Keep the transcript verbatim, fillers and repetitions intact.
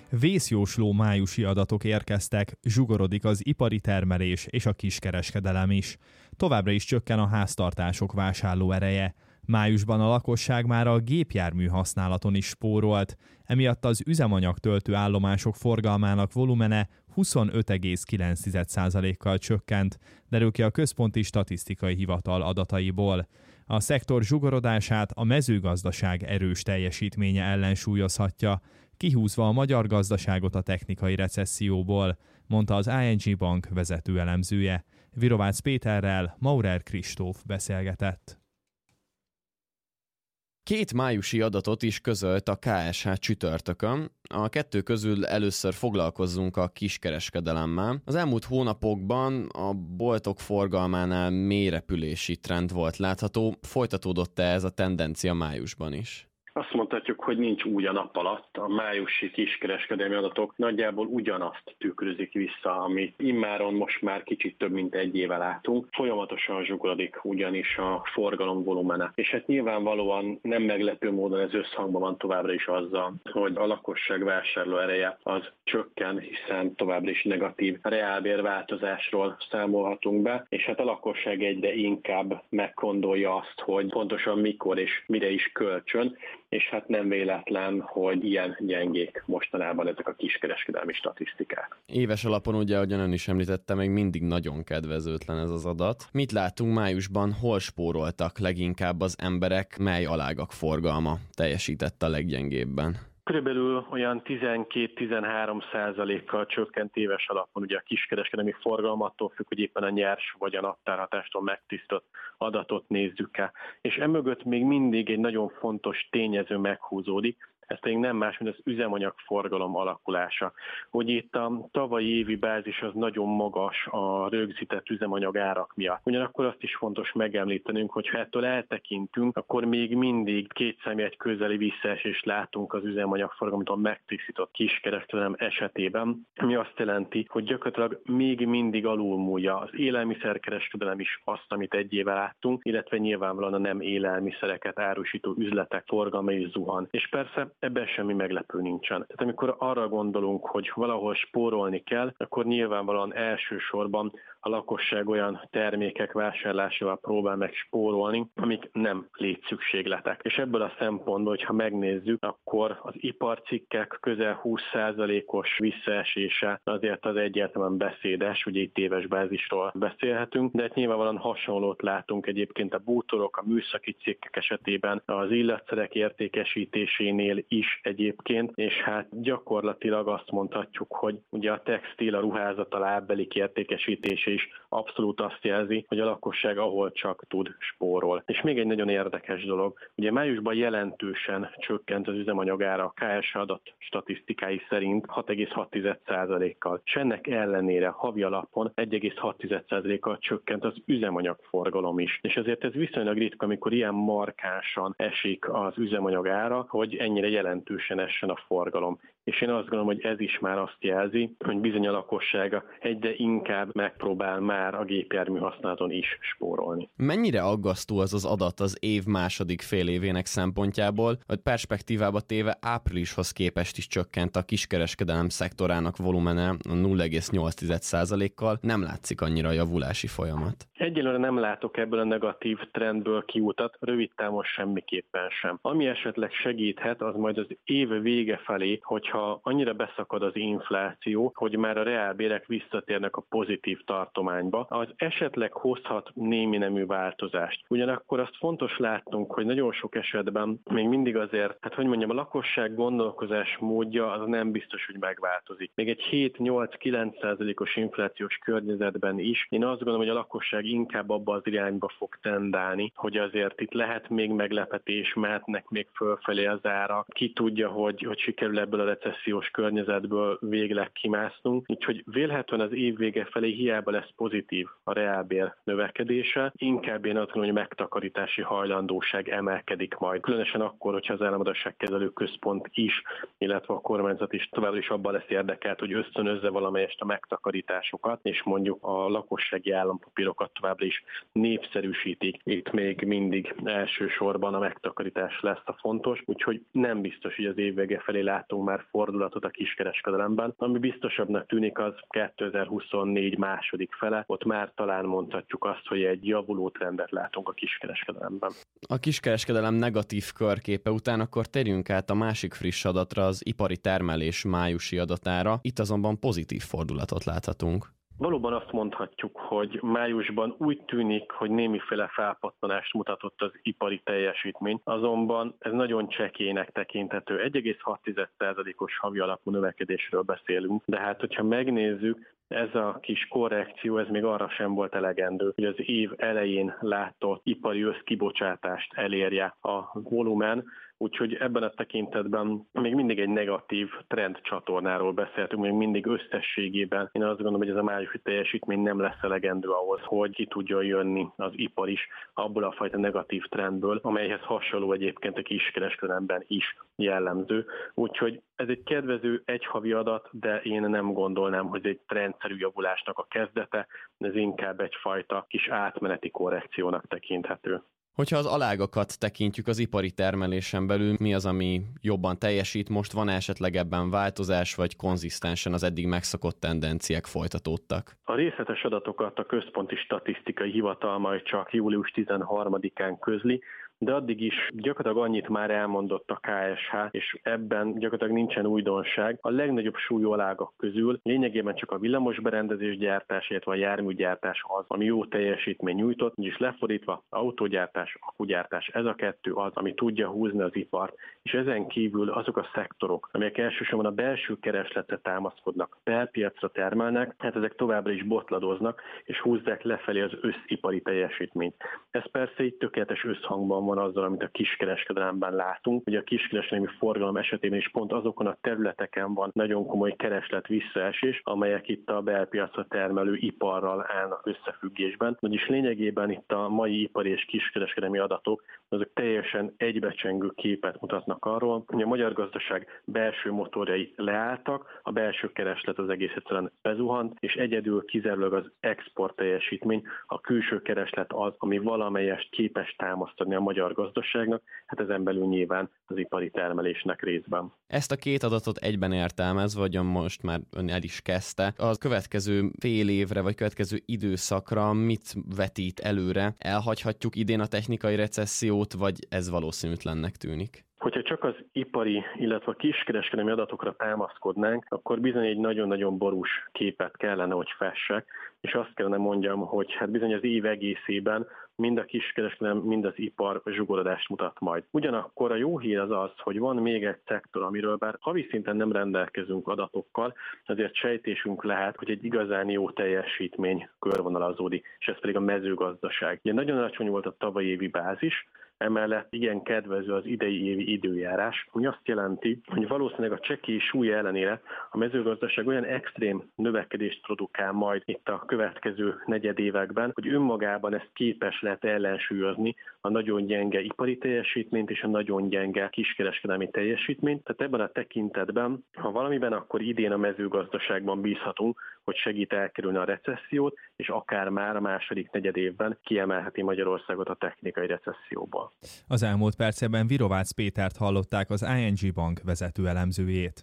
Vészjósló májusi adatok érkeztek, zsugorodik az ipari termelés és a kiskereskedelem is. Továbbra is csökken a háztartások vásárlóereje. Májusban a lakosság már a gépjármű használaton is spórolt, emiatt az üzemanyagtöltő állomások forgalmának volumene huszonöt egész kilenc százalékkal csökkent, derül ki a Központi Statisztikai Hivatal adataiból. A szektor zsugorodását a mezőgazdaság erős teljesítménye ellensúlyozhatja, kihúzva a magyar gazdaságot a technikai recesszióból, mondta az i en gé Bank vezető elemzője. Virovácz Péterrel Maurer Kristóf beszélgetett. Két májusi adatot is közölt a ká es há csütörtökön. A kettő közül először foglalkozzunk a kiskereskedelemmel. Az elmúlt hónapokban a boltok forgalmánál mélyrepülési trend volt látható. Folytatódott-e ez a tendencia májusban is? Azt mondhatjuk, hogy nincs úgy a nap alatt. A májusi kiskereskedelmi adatok nagyjából ugyanazt tükrözik vissza, amit immáron most már kicsit több mint egy éve látunk. Folyamatosan zsugorodik ugyanis a forgalom volumene. És hát nyilvánvalóan nem meglepő módon ez összhangban van továbbra is azzal, hogy a lakosság vásárló ereje az csökken, hiszen továbbra is negatív reálbérváltozásról számolhatunk be, és hát a lakosság egyre inkább meggondolja azt, hogy pontosan mikor és mire is költsön, és hát nem véletlen, hogy ilyen gyengék mostanában ezek a kiskereskedelmi statisztikák. Éves alapon ugye, ahogyan ön is említette, még mindig nagyon kedvezőtlen ez az adat. Mit látunk májusban, hol spóroltak leginkább az emberek, mely alágak forgalma teljesített a leggyengébben? Körülbelül olyan tizenkét-tizenhárom százalékkal csökkent éves alapon ugye a kiskereskedelmi forgalom, attól függ, hogy éppen a nyers vagy a naptárhatástól megtisztott adatot nézzük-e. És emögött még mindig egy nagyon fontos tényező meghúzódik, ez pedig nem más, mint az üzemanyagforgalom alakulása. Hogy itt a tavalyi évi bázis az nagyon magas a rögzített üzemanyag árak miatt. Ugyanakkor azt is fontos megemlítenünk, hogy ha ettől eltekintünk, akkor még mindig két számjegy közeli visszaesést látunk az üzemanyagforgalomtól megtisztított kiskereskedelem esetében, ami azt jelenti, hogy gyakorlatilag még mindig alulmúlja az élelmiszerkereskedelem is azt, amit egy éve láttunk, illetve nyilvánvalóan a nem élelmiszereket árusító üzletek forgalma is zuhan. És persze ebben semmi meglepő nincsen. Tehát amikor arra gondolunk, hogy valahol spórolni kell, akkor nyilvánvalóan elsősorban a lakosság olyan termékek vásárlásával próbál meg spórolni, amik nem létszükségletek. És ebből a szempontból, hogyha megnézzük, akkor az iparcikkek közel húsz százalékos visszaesése azért az egyáltalán beszédes, ugye itt éves bázisról beszélhetünk, de nyilvánvalóan hasonlót látunk egyébként a bútorok, a műszaki cikkek esetében, az illatszerek értékesítésénél is egyébként, és hát gyakorlatilag azt mondhatjuk, hogy ugye a textil, a ruházat, a lábbelik értékesítése is abszolút azt jelzi, hogy a lakosság ahol csak tud spórol. És még egy nagyon érdekes dolog, ugye májusban jelentősen csökkent az üzemanyagára a ká es há adat statisztikái szerint hat egész hat százalékkal, és ennek ellenére havi alapon egy egész hat százalékkal csökkent az üzemanyagforgalom is. És ezért ez viszonylag ritka, amikor ilyen markánsan esik az üzemanyagára, hogy ennyire jelentősen essen a forgalom. És én azt gondolom, hogy ez is már azt jelzi, hogy bizony a lakossága egyre inkább megpróbál már a gépjármű használaton is spórolni. Mennyire aggasztó az az adat az év második fél évének szempontjából, hogy perspektívába téve áprilishoz képest is csökkent a kiskereskedelem szektorának volumene nulla egész nyolc százalékkal, nem látszik annyira a javulási folyamat? Egyelőre nem látok ebből a negatív trendből kiutat, rövid távon semmiképpen sem. Ami esetleg segíthet, az majd az év vége felé, hogyha annyira beszakad az infláció, hogy már a reálbérek visszatérnek a pozitív tartományba, az esetleg hozhat némi nemű változást. Ugyanakkor azt fontos látnunk, hogy nagyon sok esetben még mindig azért, hát hogy mondjam, a lakosság gondolkozás módja az nem biztos, hogy megváltozik. Még egy hét-nyolc-kilenc százalékos inflációs környezetben is, én azt gondolom, hogy a lakosság inkább abba az irányba fog tendálni, hogy azért itt lehet még meglepetés, mehetnek még fölfelé az árak. Ki tudja, hogy, hogy sikerül ebből a recessziós környezetből végleg kimásznunk. Úgyhogy vélhetően az év vége felé hiába lesz pozitív a reálbér növekedése, inkább én azt gondolom, hogy megtakarítási hajlandóság emelkedik majd. Különösen akkor, hogyha az Államadósságkezelő Központ is, illetve a kormányzat is továbbra is abban lesz érdekelt, hogy ösztönözze valamelyest a megtakarításokat, és mondjuk a lakossági állampapírokat továbbra is népszerűsítik. Itt még mindig elsősorban a megtakarítás lesz a fontos, úgyhogy nem biztos, hogy az év vége felé látunk már fordulatot a kiskereskedelemben. Ami biztosabbnak tűnik, az kétezer-huszonnégy második fele, ott már talán mondhatjuk azt, hogy egy javuló trendet látunk a kiskereskedelemben. A kiskereskedelem negatív körképe után akkor térjünk át a másik friss adatra, az ipari termelés májusi adatára. Itt azonban pozitív fordulatot láthatunk. Valóban azt mondhatjuk, hogy májusban úgy tűnik, hogy némiféle felpattanást mutatott az ipari teljesítmény, azonban ez nagyon csekélynek tekinthető. egy egész hat százalékos havi alapú növekedésről beszélünk, de hát hogyha megnézzük, ez a kis korrekció, ez még arra sem volt elegendő, hogy az év elején látott ipari összkibocsátást elérje a volumen, úgyhogy ebben a tekintetben még mindig egy negatív trendcsatornáról beszéltünk, még mindig összességében. Én azt gondolom, hogy ez a májusi teljesítmény nem lesz elegendő ahhoz, hogy ki tudjon jönni az ipar is abból a fajta negatív trendből, amelyhez hasonló egyébként a kiskereskedelemben is jellemző. Úgyhogy ez egy kedvező egyhavi adat, de én nem gondolnám, hogy egy trendszerű javulásnak a kezdete, ez inkább egyfajta kis átmeneti korrekciónak tekinthető. Hogyha az alágakat tekintjük az ipari termelésen belül, mi az, ami jobban teljesít most? Van esetleg ebben változás, vagy konzisztensen az eddig megszokott tendenciák folytatódtak? A részletes adatokat a Központi Statisztikai Hivatal majd csak július tizenharmadikán közli, de addig is gyakorlatilag annyit már elmondott a ká es há, és ebben gyakorlatilag nincsen újdonság. A legnagyobb súlyú alágak közül lényegében csak a villamosberendezés gyártás, illetve a járműgyártás az, ami jó teljesítmény nyújtott, és lefordítva autógyártás, akkugyártás, ez a kettő az, ami tudja húzni az ipart, és ezen kívül azok a szektorok, amelyek elsősorban a belső keresletre támaszkodnak, belpiacra termelnek, hát ezek továbbra is botladoznak, és húzzák lefelé az összipari teljesítményt. Ez persze itt tökéletes összhangban van azzal, amit a kiskereskedelemben látunk. Ugye a kiskereskedelmi forgalom esetében is pont azokon a területeken van nagyon komoly kereslet visszaesés, amelyek itt a belpiacra termelő iparral állnak összefüggésben. Vagyis lényegében itt a mai ipari és kiskereskedelmi adatok azok teljesen egybecsengő képet mutatnak arról, hogy a magyar gazdaság belső motorjai leálltak, a belső kereslet az egész egyszerűen bezuhant, és egyedül kizárólag az export teljesítmény, a külső kereslet az, ami valamelyest képes támasztani a magyar gazdaságnak, hát ezen belül nyilván az ipari termelésnek részben. Ezt a két adatot egyben értelmezve, vagy most már ön el is kezdte, a következő fél évre, vagy következő időszakra mit vetít előre? Elhagyhatjuk idén a technikai recessziót, vagy ez valószínűtlennek tűnik? Hogyha csak az ipari, illetve a kiskereskedelmi adatokra támaszkodnánk, akkor bizony egy nagyon-nagyon borús képet kellene, hogy fessek, és azt kellene mondjam, hogy hát bizony az év egészében mind a kiskereskedelem, mind az ipar zsugorodást mutat majd. Ugyanakkor a jó hír az az, hogy van még egy szektor, amiről bár havi szinten nem rendelkezünk adatokkal, azért sejtésünk lehet, hogy egy igazán jó teljesítmény körvonalazódik, és ez pedig a mezőgazdaság. Ugye nagyon alacsony volt a tavalyi évi bázis, emellett igen kedvező az idei évi időjárás, ami azt jelenti, hogy valószínűleg a csekély súly ellenére a mezőgazdaság olyan extrém növekedést produkál majd itt a következő negyedévekben, hogy önmagában ezt képes lehet ellensúlyozni a nagyon gyenge ipari teljesítményt és a nagyon gyenge kiskereskedelmi teljesítményt. Tehát ebben a tekintetben, ha valamiben, akkor idén a mezőgazdaságban bízhatunk, hogy segít elkerülni a recessziót, és akár már a második negyedévben kiemelheti Magyarországot a technikai recesszióból. Az elmúlt percekben Virovácz Pétert hallották, az i en gé Bank vezető elemzőjét.